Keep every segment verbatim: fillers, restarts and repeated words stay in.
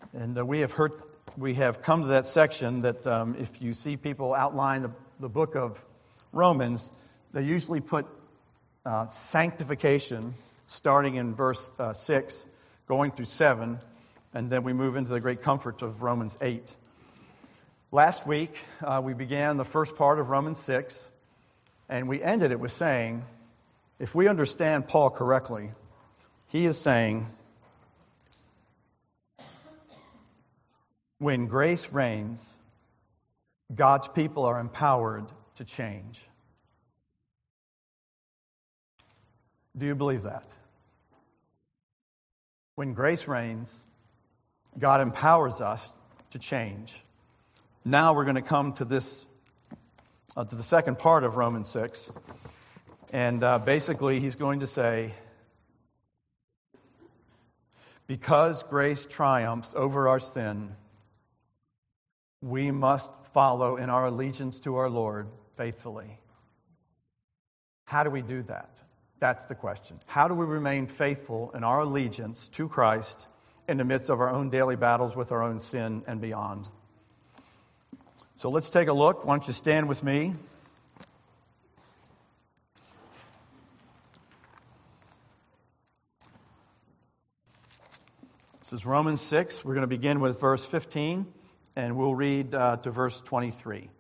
And uh, we have heard, we have come to that section that um, if you see people outline the, the book of Romans, they usually put uh, sanctification starting in verse uh, six, going through seven, and then we move into the great comfort of Romans eight. Last week, uh, we began the first part of Romans six, and we ended it with saying, if we understand Paul correctly, he is saying, when grace reigns, God's people are empowered to change. Do you believe that? When grace reigns, God empowers us to change. Now we're going to come to this, uh, to the second part of Romans six. And uh, basically he's going to say, because grace triumphs over our sin, we must follow in our allegiance to our Lord faithfully. How do we do that? That's the question. How do we remain faithful in our allegiance to Christ in the midst of our own daily battles with our own sin and beyond? So let's take a look. Why don't you stand with me? This is Romans six. We're going to begin with verse fifteen. And we'll read uh, to verse twenty-three.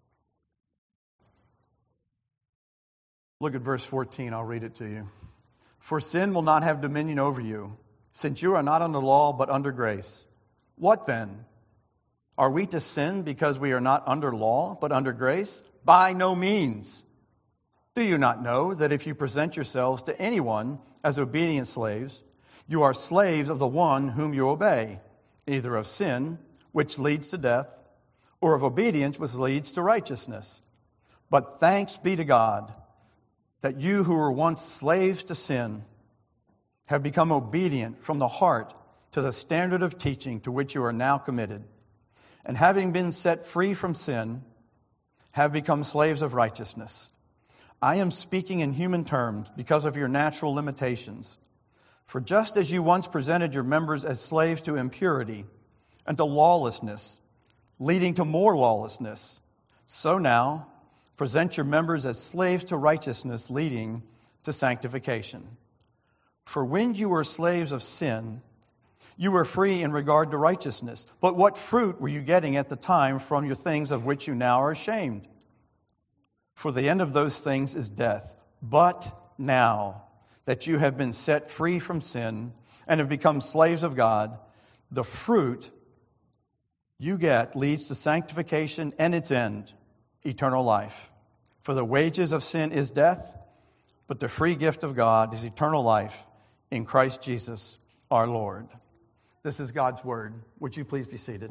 Look at verse fourteen. I'll read it to you. For sin will not have dominion over you, since you are not under law but under grace. What then? Are we to sin because we are not under law but under grace? By no means. Do you not know that if you present yourselves to anyone as obedient slaves, you are slaves of the one whom you obey, either of sin, which leads to death, or of obedience, which leads to righteousness. But thanks be to God that you who were once slaves to sin have become obedient from the heart to the standard of teaching to which you are now committed, and having been set free from sin, have become slaves of righteousness. I am speaking in human terms because of your natural limitations. For just as you once presented your members as slaves to impurity and to lawlessness, leading to more lawlessness, so now present your members as slaves to righteousness, leading to sanctification. For when you were slaves of sin, you were free in regard to righteousness. But what fruit were you getting at the time from your things of which you now are ashamed? For the end of those things is death. But now that you have been set free from sin and have become slaves of God, the fruit you get leads to sanctification and its end, eternal life. For the wages of sin is death, but the free gift of God is eternal life in Christ Jesus our Lord. This is God's word. Would you please be seated?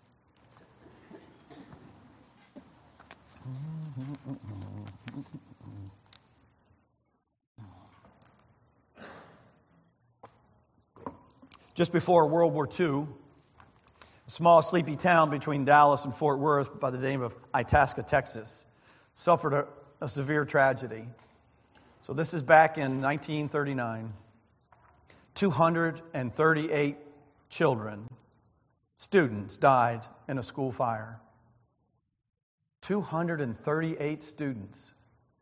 Just before World War Two, a small sleepy town between Dallas and Fort Worth by the name of Itasca, Texas, suffered a, a severe tragedy. So this is back in nineteen thirty-nine. two hundred thirty-eight children, students, died in a school fire. two hundred thirty-eight students.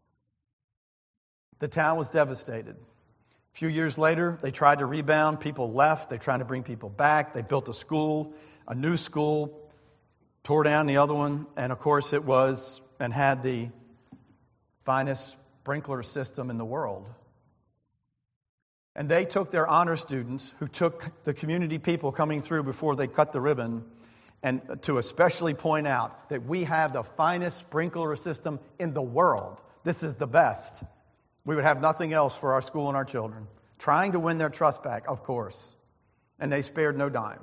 The town was devastated. A few years later, they tried to rebound. People left. They tried to bring people back. They built a school, a new school, tore down the other one, and of course it was and had the finest sprinkler system in the world. And they took their honor students, who took the community people coming through before they cut the ribbon, and to especially point out that we have the finest sprinkler system in the world. This is the best. We would have nothing else for our school and our children. Trying to win their trust back, of course. And they spared no dime.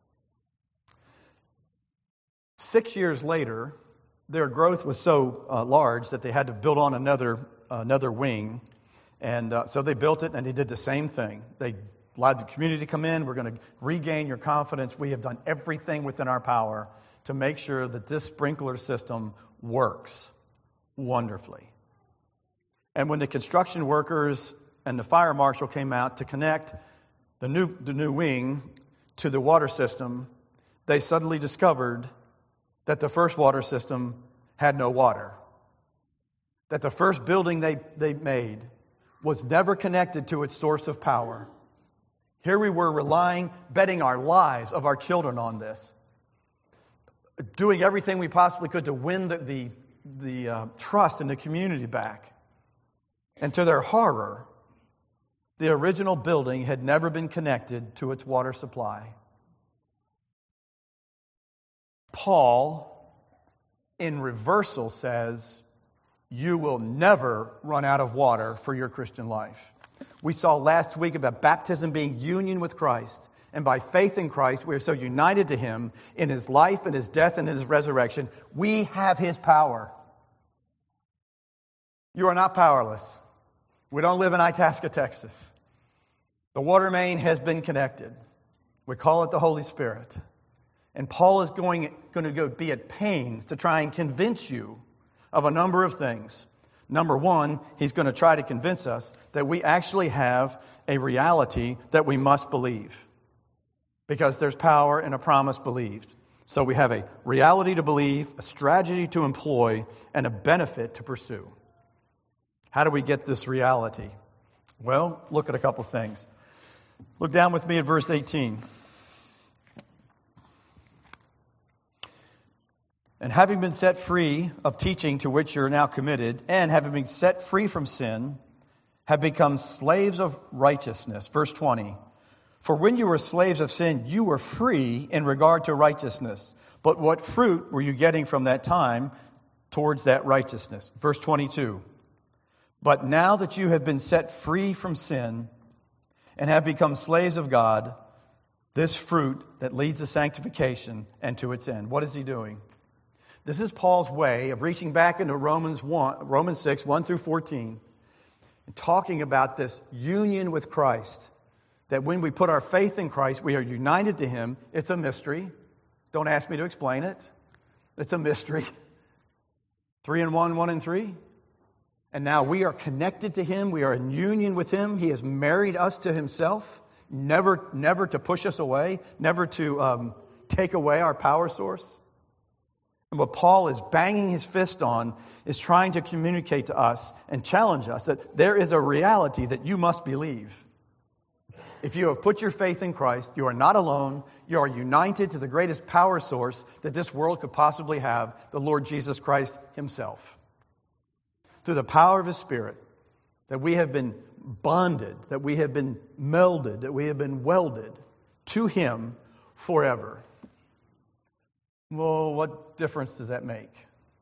Six years later, their growth was so uh, large that they had to build on another uh, another wing. And uh, so they built it, and they did the same thing. They allowed the community to come in. We're going to regain your confidence. We have done everything within our power to make sure that this sprinkler system works wonderfully. And when the construction workers and the fire marshal came out to connect the new the new wing to the water system, they suddenly discovered that the first water system had no water. That the first building they, they made was never connected to its source of power. Here we were relying, betting our lives of our children on this. Doing everything we possibly could to win the, the, the uh, trust in the community back. And to their horror, the original building had never been connected to its water supply. Paul, in reversal, says, you will never run out of water for your Christian life. We saw last week about baptism being union with Christ. And by faith in Christ, we are so united to Him in His life and His death and His resurrection. We have His power. You are not powerless. We don't live in Itasca, Texas. The water main has been connected. We call it the Holy Spirit. And Paul is going, going to go be at pains to try and convince you of a number of things. Number one, he's going to try to convince us that we actually have a reality that we must believe. Because there's power in a promise believed. So we have a reality to believe, a strategy to employ, and a benefit to pursue. How do we get this reality? Well, look at a couple things. Look down with me at verse eighteen. And having been set free of teaching to which you are now committed, and having been set free from sin, have become slaves of righteousness. Verse twenty. For when you were slaves of sin, you were free in regard to righteousness. But what fruit were you getting from that time towards that righteousness? Verse twenty-two. But now that you have been set free from sin and have become slaves of God, this fruit that leads to sanctification and to its end. What is he doing? This is Paul's way of reaching back into Romans one, Romans six, one through fourteen, and talking about this union with Christ. That when we put our faith in Christ, we are united to Him. It's a mystery. Don't ask me to explain it. It's a mystery. Three and one, one and three. And now we are connected to Him. We are in union with Him. He has married us to Himself, never, never to push us away, never to um, take away our power source. And what Paul is banging his fist on is trying to communicate to us and challenge us that there is a reality that you must believe. If you have put your faith in Christ, you are not alone. You are united to the greatest power source that this world could possibly have, the Lord Jesus Christ Himself. Through the power of His Spirit, that we have been bonded, that we have been melded, that we have been welded to Him forever. Well, what difference does that make?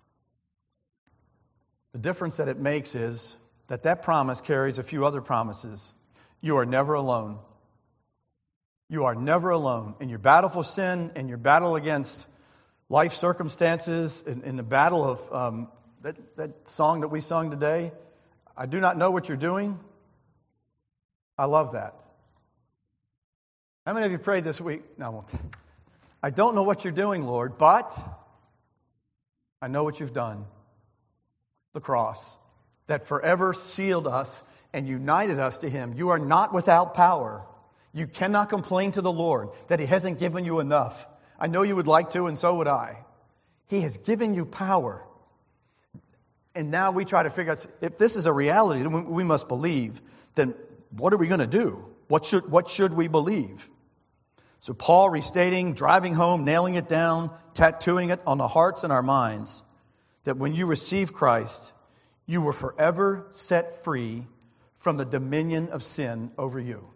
The difference that it makes is that that promise carries a few other promises. You are never alone. You are never alone. In your battle for sin, in your battle against life circumstances, in, in the battle of um, that, that song that we sung today, I do not know what you're doing. I love that. How many of you prayed this week? No, I won't. I don't know what you're doing, Lord, but I know what you've done. The cross that forever sealed us and united us to Him. You are not without power. You cannot complain to the Lord that He hasn't given you enough. I know you would like to, and so would I. He has given you power. And now we try to figure out, if this is a reality that we must believe, then what are we going to do? What should, what should we believe? So Paul restating, driving home, nailing it down, tattooing it on the hearts and our minds, that when you receive Christ, you were forever set free from the dominion of sin over you.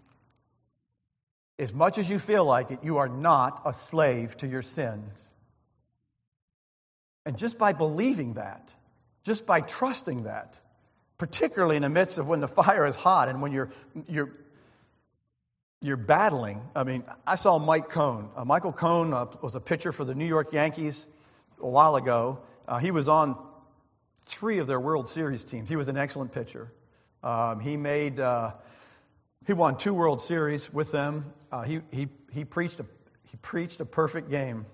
As much as you feel like it, you are not a slave to your sins. And just by believing that, just by trusting that, particularly in the midst of when the fire is hot and when you're you're you're battling. I mean, I saw Mike Cohn. Uh, Michael Cohn uh, was a pitcher for the New York Yankees a while ago. Uh, he was on three of their World Series teams. He was an excellent pitcher. Um, he made uh, he won two World Series with them. Uh, he he he preached a he preached a perfect game.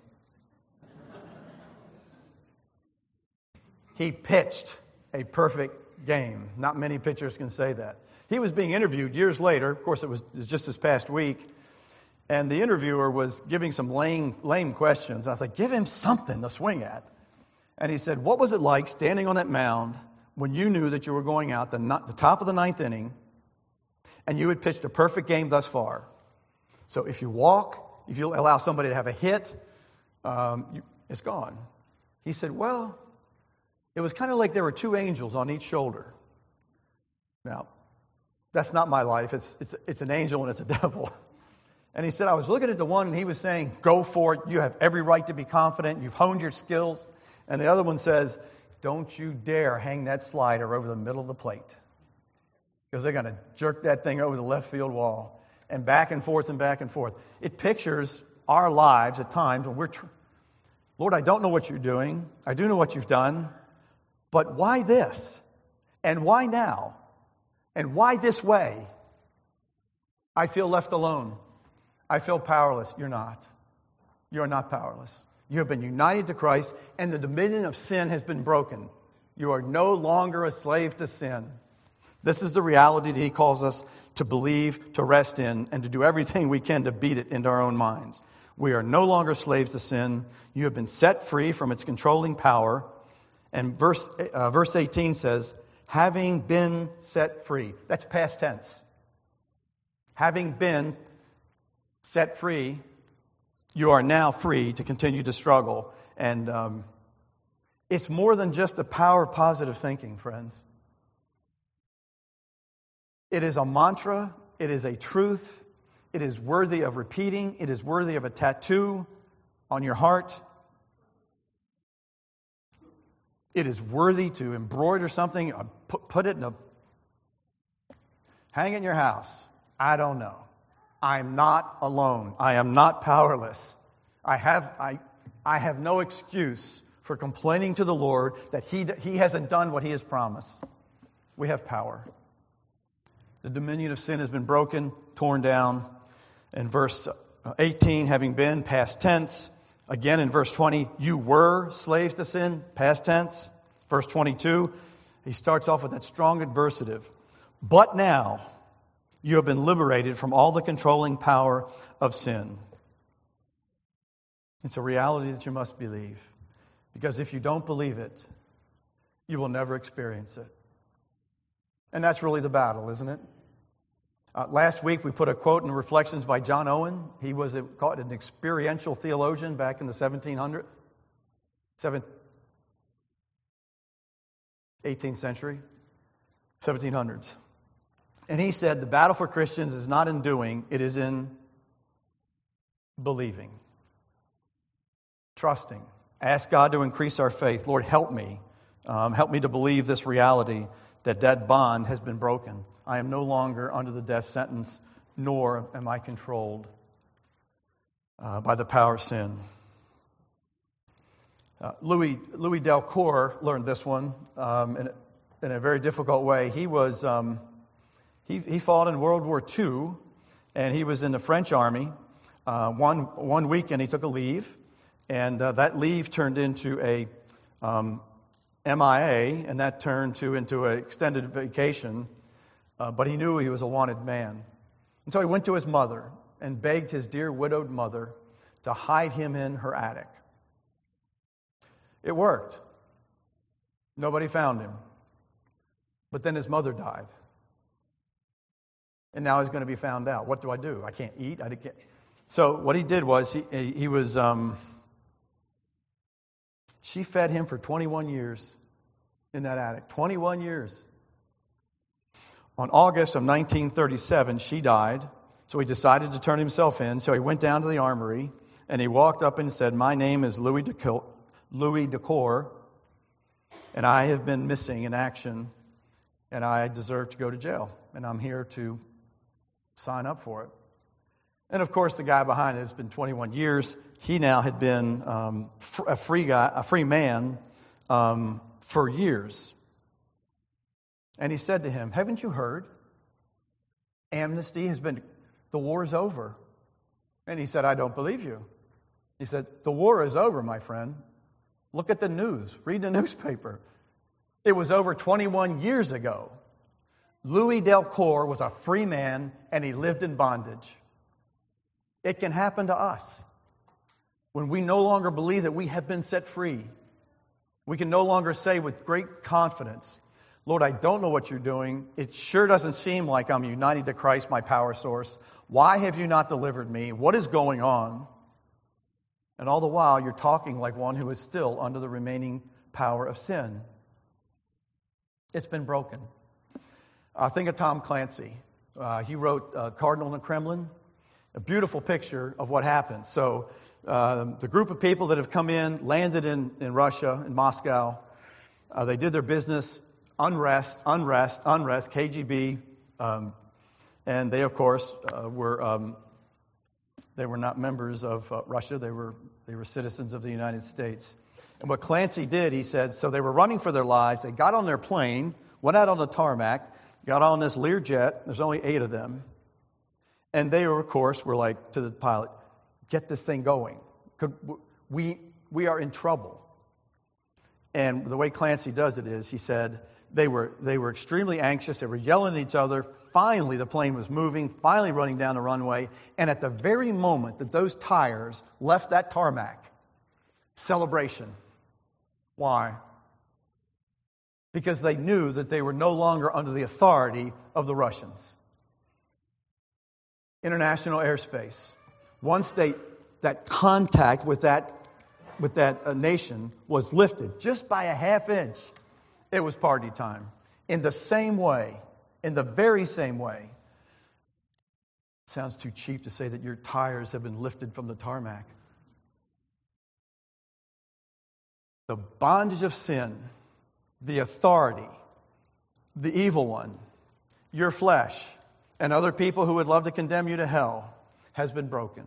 He pitched a perfect game. Not many pitchers can say that. He was being interviewed years later. Of course, it was, it was just this past week. And the interviewer was giving some lame, lame questions. I was like, give him something to swing at. And he said, what was it like standing on that mound when you knew that you were going out the, the top of the ninth inning and you had pitched a perfect game thus far? So if you walk, if you allow somebody to have a hit, um, you, it's gone. He said, well, it was kind of like there were two angels on each shoulder. Now, that's not my life. It's, it's, it's an angel and it's a devil. And he said, I was looking at the one and he was saying, go for it. You have every right to be confident. You've honed your skills. And the other one says, don't you dare hang that slider over the middle of the plate, because they're going to jerk that thing over the left field wall. And back and forth and back and forth. It pictures our lives at times when we're, tr- Lord, I don't know what you're doing. I do know what you've done. But why this? And why now? And why this way? I feel left alone. I feel powerless. You're not. You're not powerless. You have been united to Christ, and the dominion of sin has been broken. You are no longer a slave to sin. This is the reality that he calls us to believe, to rest in, and to do everything we can to beat it into our own minds. We are no longer slaves to sin. You have been set free from its controlling power. And verse, uh, verse eighteen says, having been set free. That's past tense. Having been set free, you are now free to continue to struggle. And um, it's more than just the power of positive thinking, friends. It is a mantra. It is a truth. It is worthy of repeating. It is worthy of a tattoo on your heart. It is worthy to embroider something, put, put it in a... hang it in your house. I don't know. I'm not alone. I am not powerless. I have, I, I have no excuse for complaining to the Lord that he, he hasn't done what he has promised. We have power. The dominion of sin has been broken, torn down. In verse eighteen, having been, past tense. Again in verse twenty, you were slaves to sin, past tense. Verse twenty-two, he starts off with that strong adversative. But now you have been liberated from all the controlling power of sin. It's a reality that you must believe. Because if you don't believe it, you will never experience it. And that's really the battle, isn't it? Uh, last week we put a quote in Reflections by John Owen. He was a, called an experiential theologian back in the seventeen hundreds, eighteenth century, seventeen hundreds. And he said the battle for Christians is not in doing, it is in believing, trusting. Ask God to increase our faith. Lord, help me. Um, help me to believe this reality that that bond has been broken. I am no longer under the death sentence, nor am I controlled uh, by the power of sin. Uh, Louis, Louis Delcourt learned this one um, in, a, in a very difficult way. He was um, he, he fought in World War Two, and he was in the French army. Uh, one, one weekend he took a leave, and uh, that leave turned into a um, M I A, and that turned to into an extended vacation, uh, but he knew he was a wanted man. And so he went to his mother and begged his dear widowed mother to hide him in her attic. It worked. Nobody found him. But then his mother died. And now he's going to be found out. What do I do? I can't eat. I can't. So what he did was he, he was... Um, She fed him for twenty-one years in that attic. twenty-one years. On August of nineteen thirty-seven, she died, so he decided to turn himself in. So he went down to the armory, and he walked up and said, my name is Louis Delcourt, Louis Delcourt, and I have been missing in action, and I deserve to go to jail, and I'm here to sign up for it. And of course, the guy behind it has been twenty-one years. He now had been um, a free guy, a free man, um, for years. And he said to him, haven't you heard? Amnesty has been, the war is over. And he said, I don't believe you. He said, the war is over, my friend. Look at the news. Read the newspaper. It was over twenty-one years ago. Louis Delcourt was a free man, and he lived in bondage. It can happen to us. When we no longer believe that we have been set free, we can no longer say with great confidence, Lord, I don't know what you're doing. It sure doesn't seem like I'm united to Christ, my power source. Why have you not delivered me? What is going on? And all the while, you're talking like one who is still under the remaining power of sin. It's been broken. Uh, think of Tom Clancy. Uh, he wrote uh, Cardinal in the Kremlin, a beautiful picture of what happened. So uh, the group of people that have come in, landed in, in Russia, in Moscow, uh, they did their business, unrest, unrest, unrest, K G B, um, and they, of course, uh, were um, they were not members of uh, Russia. They were they were citizens of the United States. And what Clancy did, he said, so they were running for their lives. They got on their plane, went out on the tarmac, got on this Learjet. There's only eight of them. And they, were, of course, were like to the pilot, get this thing going. Could, we, we are in trouble. And the way Clancy does it is, he said, they were, they were extremely anxious. They were yelling at each other. Finally, the plane was moving, finally running down the runway. And at the very moment that those tires left that tarmac, celebration. Why? Because they knew that they were no longer under the authority of the Russians. International airspace. Once they, that contact with that, with that uh, nation was lifted just by a half inch, it was party time. In the same way, in the very same way, it sounds too cheap to say that your tires have been lifted from the tarmac. The bondage of sin, the authority, the evil one, your flesh, and other people who would love to condemn you to hell has been broken.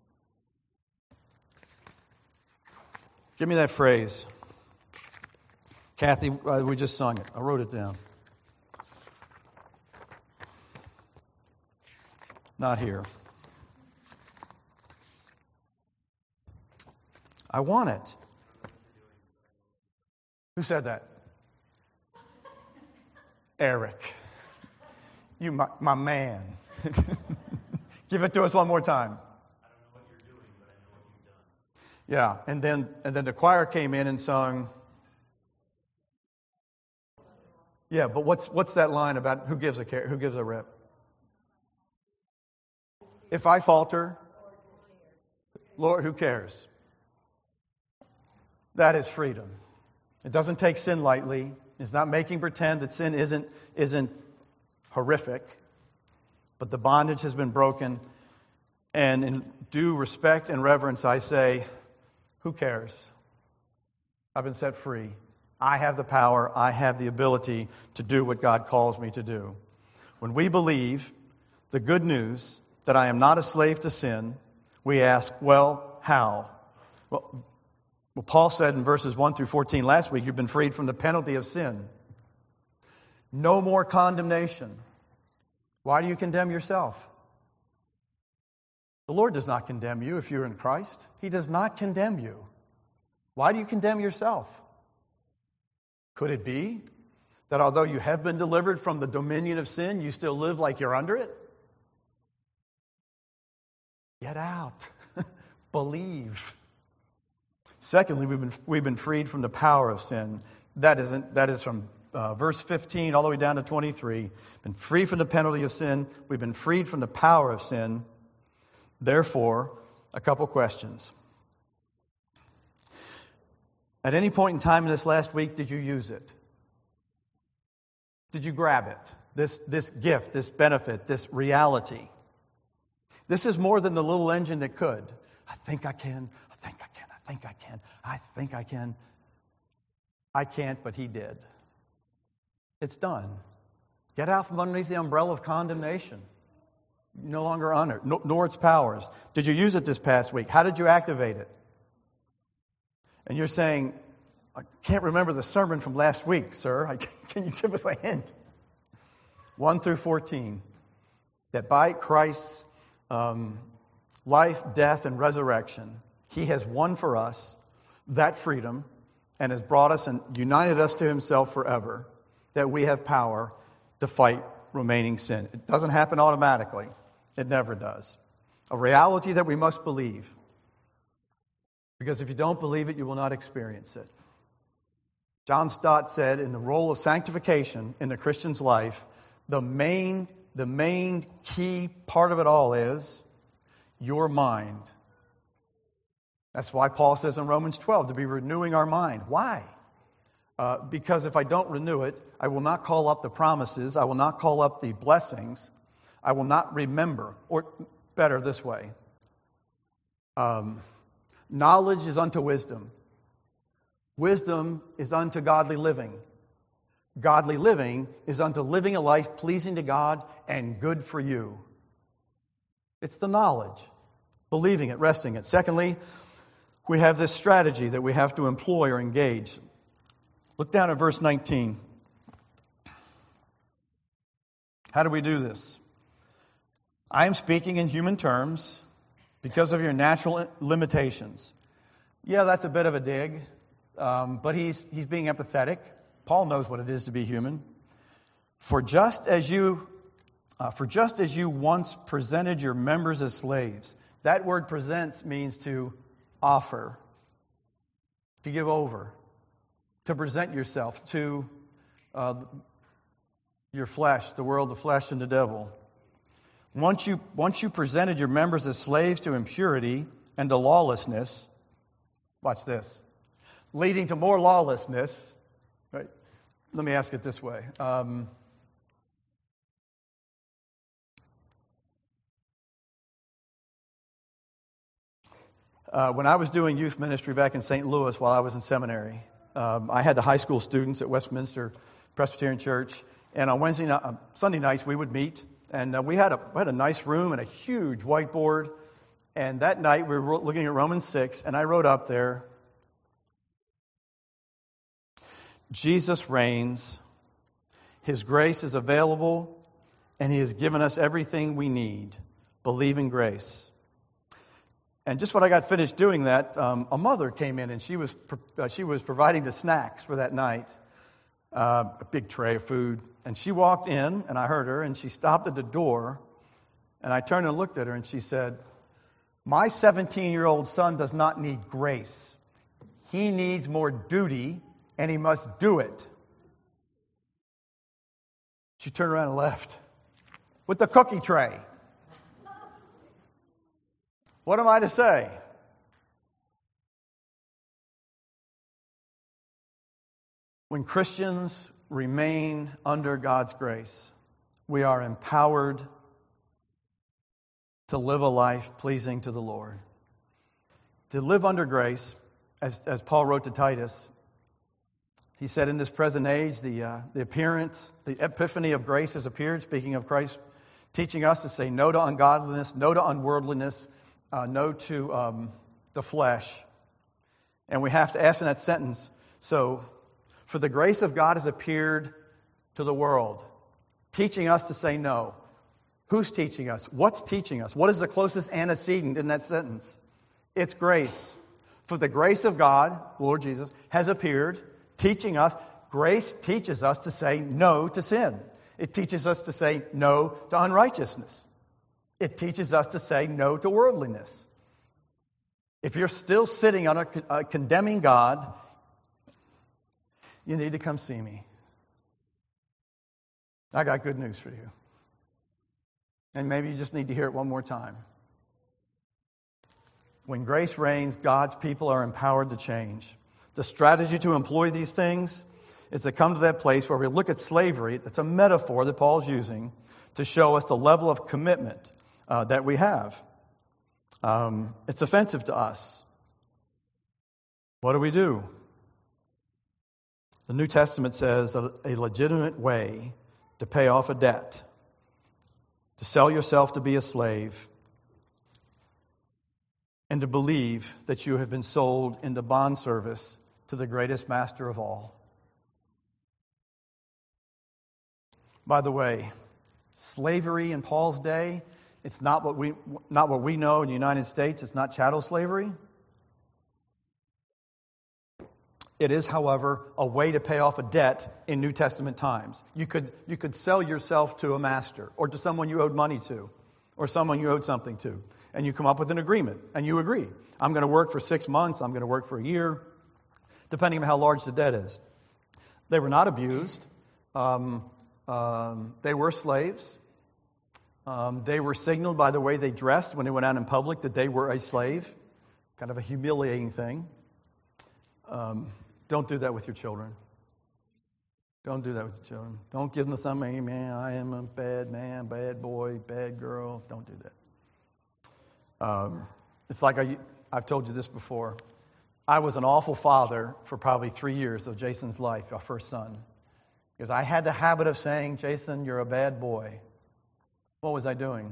Give me that phrase. Kathy, uh, we just sung it. I wrote it down. Not here. I want it. Who said that? Eric. You, my, my man. Give it to us one more time. I don't know what you're doing, but I know what you've done. Yeah, and then and then the choir came in and sung. Yeah, but what's what's that line about? Who gives a care? Who gives a rip? If I falter, Lord, who cares? That is freedom. It doesn't take sin lightly. It's not making pretend that sin isn't isn't horrific, but the bondage has been broken. And in due respect and reverence, I say, who cares? I've been set free. I have the power. I have the ability to do what God calls me to do. When we believe the good news that I am not a slave to sin, we ask, well, how? Well, well, Paul said in verses one through fourteen last week, you've been freed from the penalty of sin. No more condemnation. Why do you condemn yourself? The Lord does not condemn you if you're in Christ. He does not condemn you. Why do you condemn yourself? Could it be that although you have been delivered from the dominion of sin, you still live like you're under it? Get out. Believe. Secondly, we've been we've been freed from the power of sin. That isn't that is from uh, verse fifteen all the way down to twenty-three. Been free from the penalty of sin. We've been freed from the power of sin. Therefore, a couple questions. At any point in time in this last week, did you use it? Did you grab it? This this gift, this benefit, this reality. This is more than the little engine that could. I think I can. I think I can. I think I can. I think I can. I can't, but he did. It's done. Get out from underneath the umbrella of condemnation. You're no longer under, nor its powers. Did you use it this past week? How did you activate it? And you're saying, I can't remember the sermon from last week, sir. I, can you give us a hint? one through fourteen. That by Christ's um, life, death, and resurrection, he has won for us that freedom and has brought us and united us to himself forever, that we have power to fight remaining sin. It doesn't happen automatically. It never does. A reality that we must believe. Because if you don't believe it, you will not experience it. John Stott said, in the role of sanctification in the Christian's life, the main, the main key part of it all is your mind. That's why Paul says in Romans twelve to be renewing our mind. Why? Uh, because if I don't renew it, I will not call up the promises. I will not call up the blessings. I will not remember. Or better this way. Um, knowledge is unto wisdom. Wisdom is unto godly living. Godly living is unto living a life pleasing to God and good for you. It's the knowledge. Believing it, resting it. Secondly, we have this strategy that we have to employ or engage. Look down at verse nineteen. How do we do this? I am speaking in human terms because of your natural limitations. Yeah, that's a bit of a dig, um, but he's he's being empathetic. Paul knows what it is to be human. For just as you, uh, for just as you once presented your members as slaves. That word presents means to offer, to give over, to present yourself to uh, your flesh, the world, the flesh, and the devil. Once you, once you presented your members as slaves to impurity and to lawlessness, watch this, leading to more lawlessness. Right? Let me ask it this way. Um, uh, when I was doing youth ministry back in Saint Louis while I was in seminary, um, I had the high school students at Westminster Presbyterian Church, and on Wednesday, uh, Sunday nights we would meet, and uh, we had a we had a nice room and a huge whiteboard. And that night we were looking at Romans six, and I wrote up there, Jesus reigns, His grace is available, and He has given us everything we need. Believe in grace. And just when I got finished doing that, um, a mother came in, and she was uh, she was providing the snacks for that night, uh, a big tray of food. And she walked in, and I heard her, and she stopped at the door, and I turned and looked at her, and she said, "My seventeen-year-old son does not need grace. He needs more duty, and he must do it." She turned around and left with the cookie tray. What am I to say? When Christians remain under God's grace, we are empowered to live a life pleasing to the Lord. To live under grace, as, as Paul wrote to Titus, he said, in this present age, the, uh, the appearance, the epiphany of grace has appeared, speaking of Christ, teaching us to say no to ungodliness, no to unworldliness, uh, no to um, the flesh. And we have to ask in that sentence, so, for the grace of God has appeared to the world, teaching us to say no. Who's teaching us? What's teaching us? What is the closest antecedent in that sentence? It's grace. For the grace of God, Lord Jesus, has appeared, teaching us. Grace teaches us to say no to sin. It teaches us to say no to unrighteousness. It teaches us to say no to worldliness. If you're still sitting on a, a condemning God, you need to come see me. I got good news for you. And maybe you just need to hear it one more time. When grace reigns, God's people are empowered to change. The strategy to employ these things is to come to that place where we look at slavery. That's a metaphor that Paul's using to show us the level of commitment uh, that we have. Um, it's offensive to us. What do we do? The New Testament says that a legitimate way to pay off a debt, to sell yourself to be a slave, and to believe that you have been sold into bondservice to the greatest master of all. By the way, slavery in Paul's day, it's not what we not what we know in the United States. It's not chattel slavery. It is, however, a way to pay off a debt in New Testament times. You could, you could sell yourself to a master or to someone you owed money to. or someone you owed something to, and you come up with an agreement, and you agree. I'm going to work for six months, I'm going to work for a year, depending on how large the debt is. They were not abused. Um, um, they were slaves. Um, they were signaled by the way they dressed when they went out in public that they were a slave. Kind of a humiliating thing. Um, don't do that with your children. Don't do that with your children. Don't give them something, man, I am a bad man, bad boy, bad girl. Don't do that. Um, it's like I, I've told you this before. I was an awful father for probably three years of Jason's life, our first son. Because I had the habit of saying, Jason, you're a bad boy. What was I doing?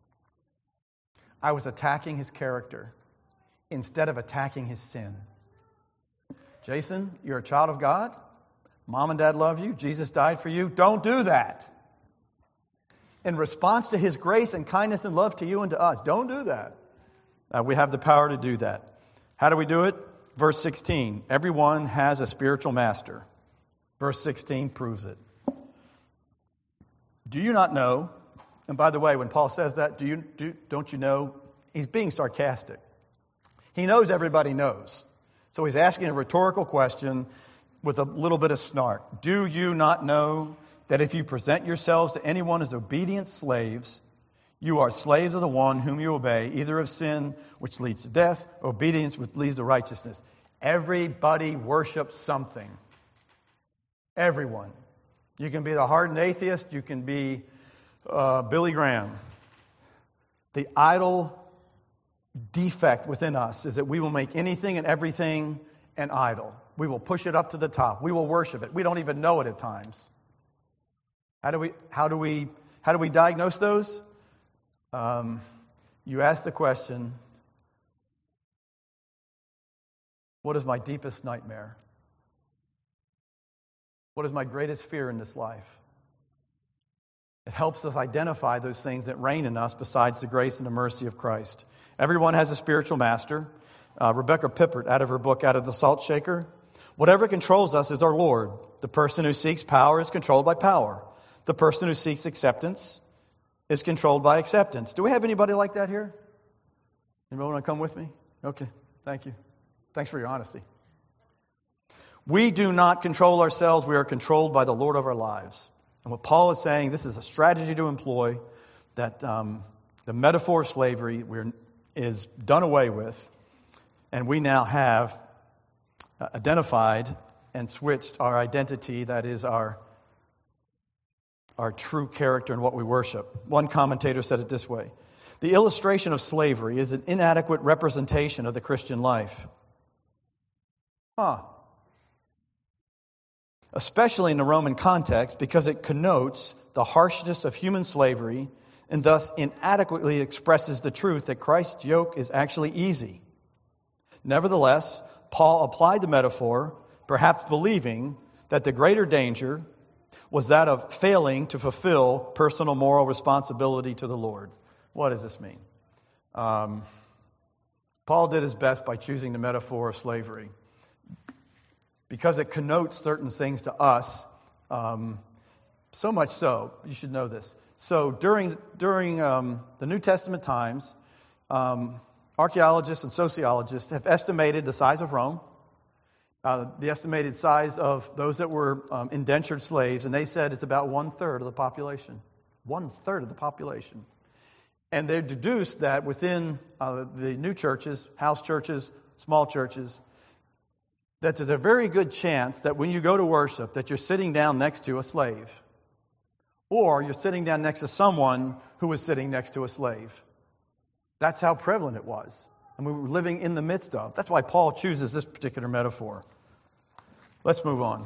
I was attacking his character instead of attacking his sin. Jason, you're a child of God. Mom and Dad love you. Jesus died for you. Don't do that. In response to his grace and kindness and love to you and to us, don't do that. Uh, we have the power to do that. How do we do it? Verse sixteen, everyone has a spiritual master. Verse sixteen proves it. Do you not know? And by the way, when Paul says that, do you do, don't you know? He's being sarcastic. He knows everybody knows. So he's asking a rhetorical question with a little bit of snark. Do you not know that if you present yourselves to anyone as obedient slaves, you are slaves of the one whom you obey, either of sin, which leads to death, obedience, which leads to righteousness. Everybody worships something. Everyone. You can be the hardened atheist. You can be uh, Billy Graham. The idol defect within us is that we will make anything and everything an idol. We will push it up to the top. We will worship it. We don't even know it at times. How do we? How do we? How do we diagnose those? Um, you ask the question, what is my deepest nightmare? What is my greatest fear in this life? It helps us identify those things that reign in us besides the grace and the mercy of Christ. Everyone has a spiritual master. Uh, Rebecca Pippert, out of her book, Out of the Salt Shaker, whatever controls us is our Lord. The person who seeks power is controlled by power. The person who seeks acceptance is controlled by acceptance. Do we have anybody like that here? Anybody want to come with me? Okay, thank you. Thanks for your honesty. We do not control ourselves. We are controlled by the Lord of our lives. And what Paul is saying, this is a strategy to employ, that um, the metaphor of slavery we're, is done away with, and we now have uh, identified and switched our identity, that is our our true character and what we worship. One commentator said it this way: the illustration of slavery is an inadequate representation of the Christian life. Huh. Especially in the Roman context, because it connotes the harshness of human slavery and thus inadequately expresses the truth that Christ's yoke is actually easy. Nevertheless, Paul applied the metaphor, perhaps believing that the greater danger was that of failing to fulfill personal moral responsibility to the Lord. What does this mean? Um, Paul did his best by choosing the metaphor of slavery because it connotes certain things to us, um, so much so, you should know this. So during, during um, the New Testament times, um, archaeologists and sociologists have estimated the size of Rome, Uh, the estimated size of those that were um, indentured slaves, and they said it's about one-third of the population. One-third of the population. And they deduced that within uh, the new churches, house churches, small churches, that there's a very good chance that when you go to worship that you're sitting down next to a slave. Or you're sitting down next to someone who was sitting next to a slave. That's how prevalent it was. And we were living in the midst of. That's why Paul chooses this particular metaphor. Let's move on.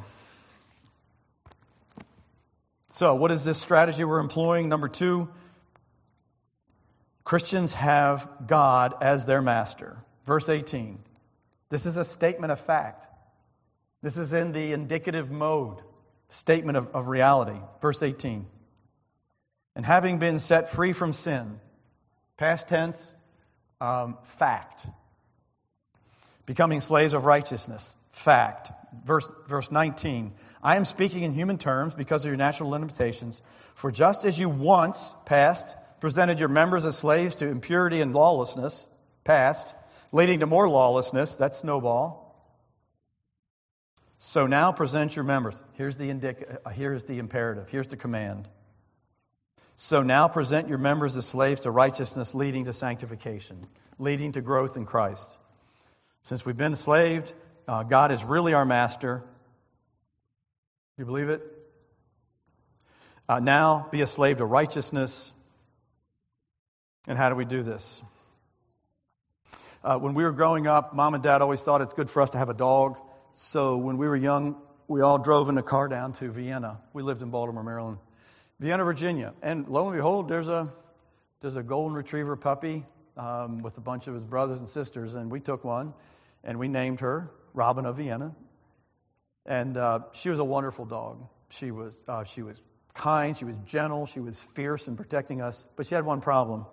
So, what is this strategy we're employing? Number two, Christians have God as their master. Verse eighteen. This is a statement of fact. This is in the indicative mode, statement of, of reality. Verse eighteen. And having been set free from sin, past tense, Um, fact. Becoming slaves of righteousness. Fact. Verse, verse nineteen. I am speaking in human terms because of your natural limitations. For just as you once, past, presented your members as slaves to impurity and lawlessness, past, leading to more lawlessness, that's snowball. So now present your members. Here's the indic- uh, here's the imperative. Here's the command. So now present your members as slaves to righteousness, leading to sanctification, leading to growth in Christ. Since we've been enslaved, uh, God is really our master. You believe it? Uh, now be a slave to righteousness. And how do we do this? Uh, when we were growing up, Mom and Dad always thought it's good for us to have a dog. So when we were young, we all drove in a car down to Vienna. We lived in Baltimore, Maryland. Vienna, Virginia. And lo and behold, there's a there's a golden retriever puppy um, with a bunch of his brothers and sisters. And we took one, and we named her Robin of Vienna. And uh, she was a wonderful dog. She was uh, she was kind, she was gentle, she was fierce in protecting us. But she had one problem.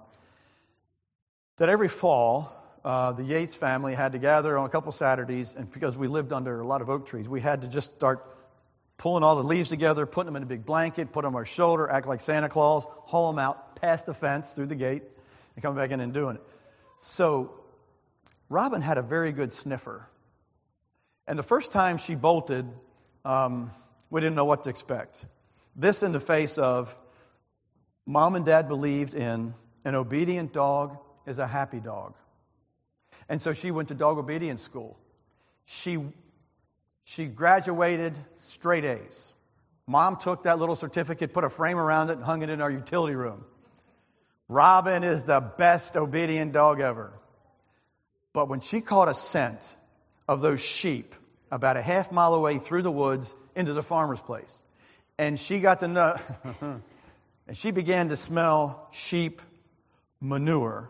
That every fall, Uh, the Yates family had to gather on a couple Saturdays, and because we lived under a lot of oak trees, we had to just start pulling all the leaves together, putting them in a big blanket, put them on our shoulder, act like Santa Claus, haul them out past the fence, through the gate, and come back in and doing it. So Robin had a very good sniffer. And the first time she bolted, um, we didn't know what to expect. This in the face of Mom and Dad believed in an obedient dog is a happy dog. And so she went to dog obedience school. She, she graduated straight A's. Mom took that little certificate, put a frame around it, and hung it in our utility room. Robin is the best obedient dog ever. But when she caught a scent of those sheep about a half mile away through the woods into the farmer's place, and she got to know, and she began to smell sheep manure,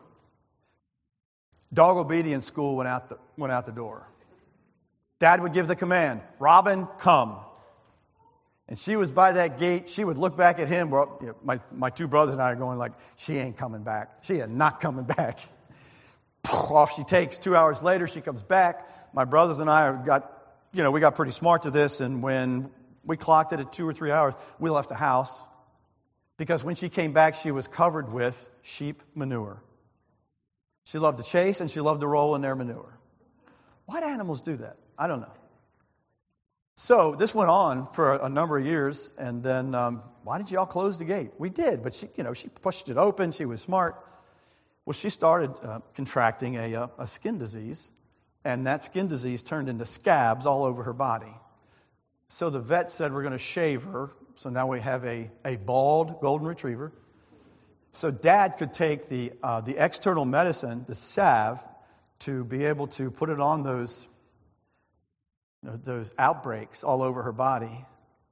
dog obedience school went out the, went out the door. Dad would give the command, Robin, come. And she was by that gate. She would look back at him. Well, you know, my, my two brothers and I are going like, she ain't coming back. She is not coming back. Off she takes. Two hours later, she comes back. My brothers and I got, you know, we got pretty smart to this. And when we clocked it at two or three hours, we left the house. Because when she came back, she was covered with sheep manure. She loved to chase, and she loved to roll in their manure. Why do animals do that? I don't know. So this went on for a number of years, and then um, why did y'all close the gate? We did, but she, you know, she pushed it open. She was smart. Well, she started uh, contracting a, a skin disease, and that skin disease turned into scabs all over her body. So the vet said, we're going to shave her. So now we have a, a bald golden retriever. So Dad could take the uh, the external medicine, the salve, to be able to put it on those, you know, those outbreaks all over her body.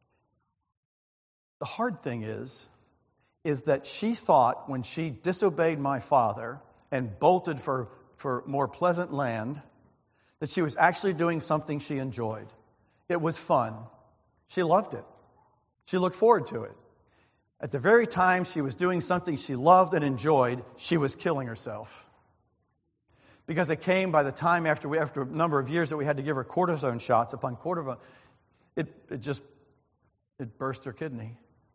The hard thing is, is that she thought when she disobeyed my father and bolted for, for more pleasant land, that she was actually doing something she enjoyed. It was fun. She loved it. She looked forward to it. At the very time she was doing something she loved and enjoyed, she was killing herself. Because it came by the time after we, after a number of years that we had to give her cortisone shots upon cortisone, it, it just, it burst her kidney.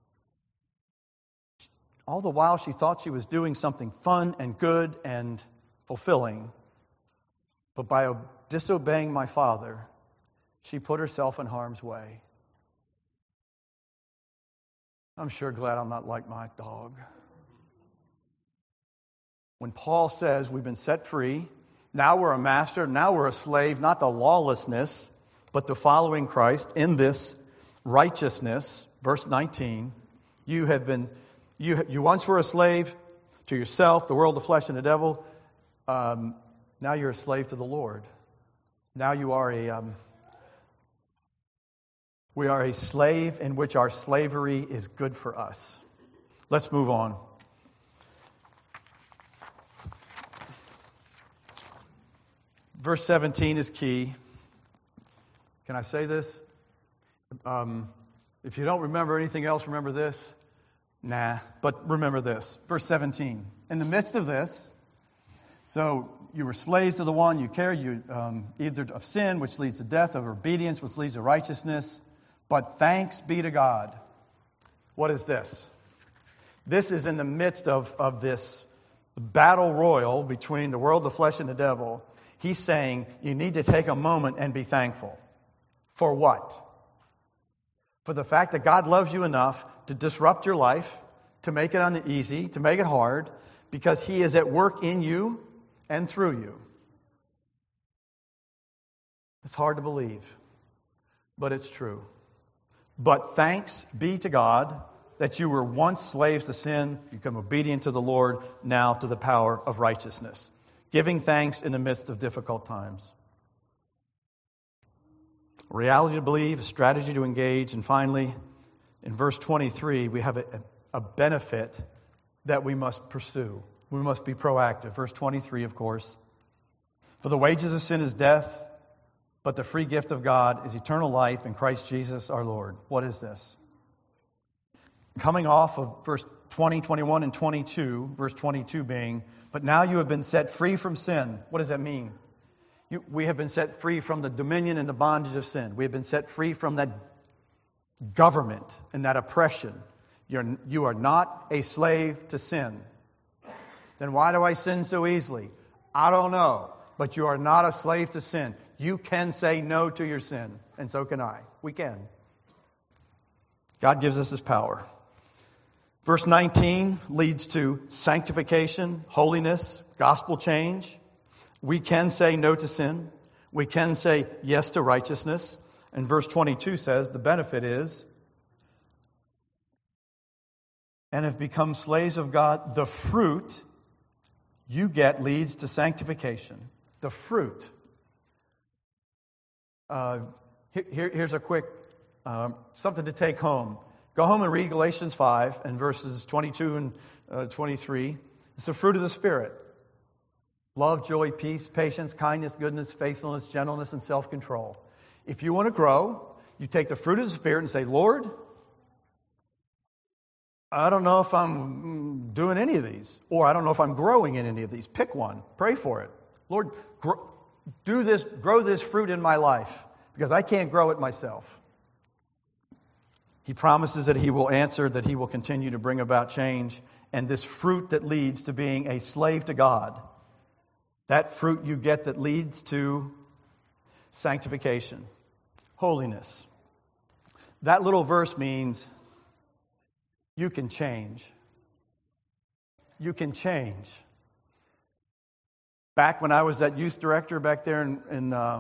All the while she thought she was doing something fun and good and fulfilling. But by disobeying my father, she put herself in harm's way. I'm sure glad I'm not like my dog. When Paul says we've been set free, now we're a master, now we're a slave, not to lawlessness, but to following Christ in this righteousness. Verse nineteen, you have been, you, you once were a slave to yourself, the world, the flesh, and the devil. Um, now you're a slave to the Lord. Now you are a... Um, We are a slave in which our slavery is good for us. Let's move on. Verse seventeen is key. Can I say this? Um, if you don't remember anything else, remember this? Nah, but remember this. Verse seventeen. In the midst of this, so you were slaves to the one you carried, you um, either of sin, which leads to death, of obedience, which leads to righteousness. But thanks be to God. What is this? This is in the midst of, of this battle royal between the world, the flesh, and the devil. He's saying you need to take a moment and be thankful. For what? For the fact that God loves you enough to disrupt your life, to make it uneasy, to make it hard, because He is at work in you and through you. It's hard to believe, but it's true. But thanks be to God that you were once slaves to sin, become obedient to the Lord, now to the power of righteousness. Giving thanks in the midst of difficult times. Reality to believe, a strategy to engage, and finally, in verse twenty-three, we have a, a benefit that we must pursue. We must be proactive. Verse twenty-three, of course. For the wages of sin is death, but the free gift of God is eternal life in Christ Jesus our Lord. What is this? Coming off of verse twenty, twenty-one, and twenty-two, verse twenty-two being, but now you have been set free from sin. What does that mean? You, we have been set free from the dominion and the bondage of sin. We have been set free from that government and that oppression. You're, you are not a slave to sin. Then why do I sin so easily? I don't know. But you are not a slave to sin. You can say no to your sin, and so can I. We can. God gives us His power. Verse nineteen leads to sanctification, holiness, gospel change. We can say no to sin. We can say yes to righteousness. And verse twenty-two says the benefit is, and have become slaves of God. The fruit you get leads to sanctification. The fruit. Uh, here, here's a quick uh, something to take home. Go home and read Galatians five and verses twenty-two and uh, twenty-three. It's the fruit of the Spirit. Love, joy, peace, patience, kindness, goodness, faithfulness, gentleness, and self-control. If you want to grow, you take the fruit of the Spirit and say, Lord, I don't know if I'm doing any of these, or I don't know if I'm growing in any of these. Pick one. Pray for it. Lord, grow, do this, grow this fruit in my life, because I can't grow it myself. He promises that He will answer, that He will continue to bring about change, and this fruit that leads to being a slave to God, that fruit you get that leads to sanctification, holiness. That little verse means you can change. You can change. Back when I was that youth director back there in, in uh,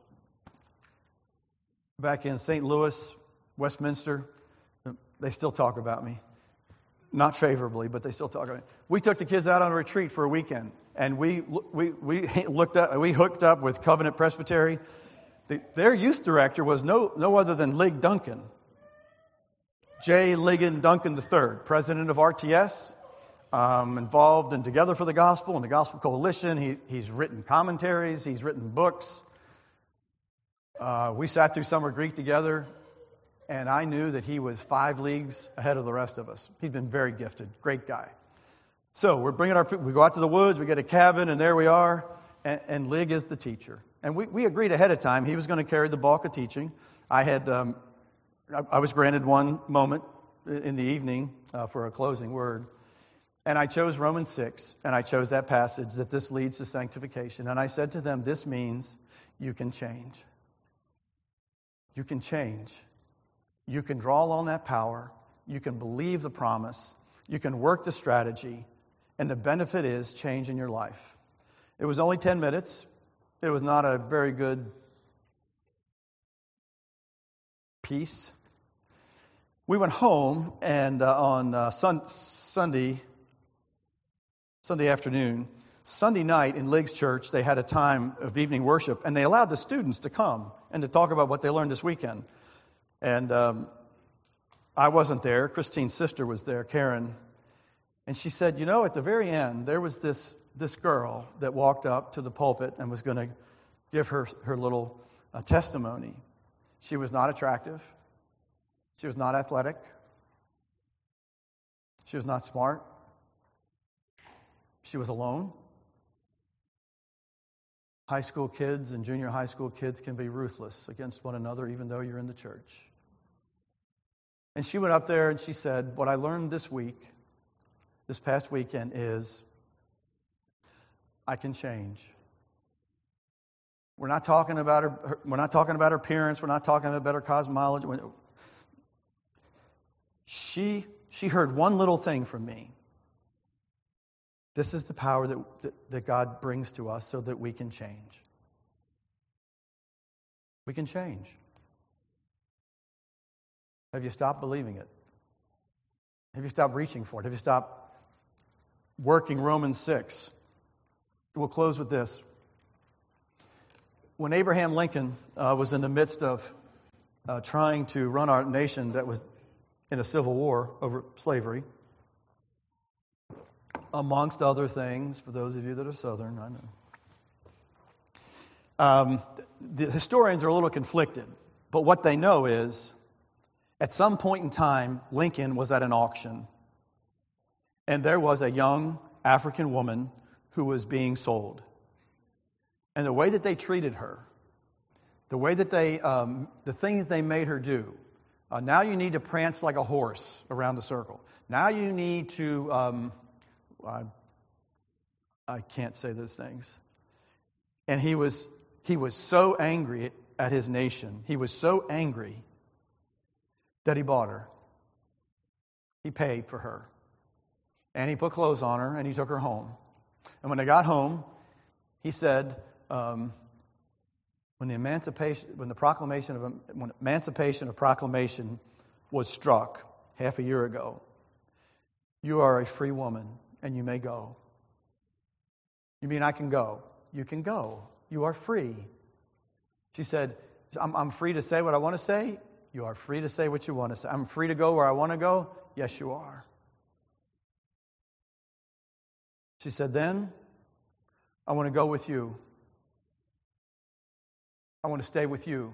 back in Saint Louis, Westminster, they still talk about me. Not favorably, but they still talk about me. We took the kids out on a retreat for a weekend, and we we we looked up, we hooked up with Covenant Presbytery. The, their youth director was no no other than Lig Duncan, J. Ligon Duncan the third, president of R T S, um, involved in Together for the Gospel and the Gospel Coalition. He he's written commentaries, he's written books. Uh, we sat through Summer Greek together. And I knew that he was five leagues ahead of the rest of us. He's been very gifted. Great guy. So we're bringing our, we go out to the woods, we get a cabin, and there we are. And, and Lig is the teacher. And we, we agreed ahead of time he was going to carry the bulk of teaching. I had, um, I, I was granted one moment in the evening uh, for a closing word. And I chose Romans six, and I chose that passage that this leads to sanctification. And I said to them, this means you can change. You can change. You can draw on that power. You can believe the promise. You can work the strategy. And the benefit is change in your life. It was only ten minutes. It was not a very good piece. We went home, and uh, on uh, sun- Sunday, Sunday afternoon, Sunday night in Lig's church, they had a time of evening worship, and they allowed the students to come and to talk about what they learned this weekend. And um, I wasn't there. Christine's sister was there, Karen. And she said, you know, at the very end, there was this, this girl that walked up to the pulpit and was going to give her, her little uh, testimony. She was not attractive. She was not athletic. She was not smart. She was alone. High school kids and junior high school kids can be ruthless against one another, even though you're in the church. And she went up there and she said, what I learned this week this past weekend is, I can change. We're not talking about her, her we're not talking about her appearance, we're not talking about her cosmology. She she heard one little thing from me. This is the power that, that, that God brings to us so that we can change. We can change. Have you stopped believing it? Have you stopped reaching for it? Have you stopped working Romans six? We'll close with this. When Abraham Lincoln uh, was in the midst of uh, trying to run our nation that was in a civil war over slavery, amongst other things, for those of you that are Southern, I know. Um, the historians are a little conflicted, but what they know is, at some point in time, Lincoln was at an auction, and there was a young African woman who was being sold. And the way that they treated her, the way that they, um, the things they made her do, uh, now you need to prance like a horse around the circle. Now you need to, um, I, I can't say those things. And he was, he was so angry at his nation. He was so angry that he bought her. He paid for her. And he put clothes on her and he took her home. And when they got home, he said, um, when the emancipation, when the proclamation of when emancipation of proclamation was struck half a year ago, you are a free woman and you may go. You mean I can go? You can go. You are free. She said, I'm, I'm free to say what I want to say. You are free to say what you want to say. I'm free to go where I want to go. Yes, you are. She said, then I want to go with you. I want to stay with you.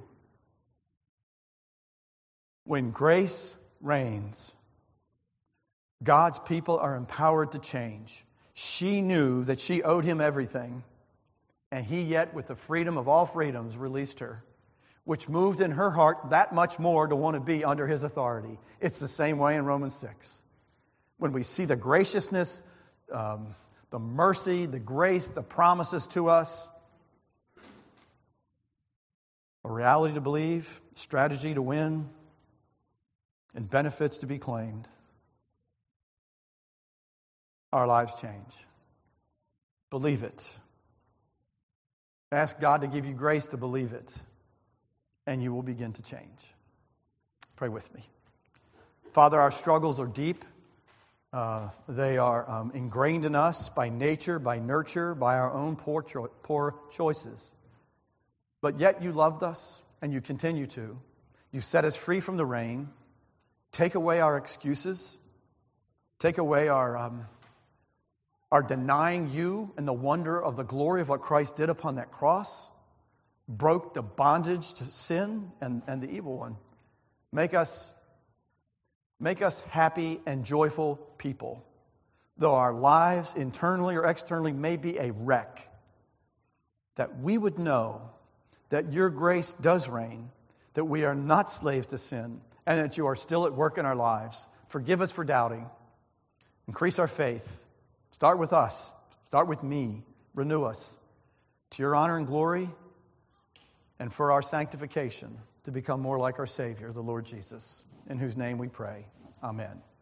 When grace reigns, God's people are empowered to change. She knew that she owed him everything, and he yet, with the freedom of all freedoms, released her, which moved in her heart that much more to want to be under his authority. It's the same way in Romans six. When we see the graciousness, um, the mercy, the grace, the promises to us, a reality to believe, strategy to win, and benefits to be claimed, our lives change. Believe it. Ask God to give you grace to believe it, and you will begin to change. Pray with me. Father, our struggles are deep. Uh, they are um, ingrained in us by nature, by nurture, by our own poor, cho- poor choices. But yet you loved us, and you continue to. You set us free from the rain. Take away our excuses. Take away our, um, our denying you and the wonder of the glory of what Christ did upon that cross. Broke the bondage to sin and, and the evil one. Make us, make us happy and joyful people, though our lives internally or externally may be a wreck, that we would know that your grace does reign, that we are not slaves to sin, and that you are still at work in our lives. Forgive us for doubting. Increase our faith. Start with us. Start with me. Renew us to your honor and glory, and for our sanctification, to become more like our Savior, the Lord Jesus, in whose name we pray. Amen.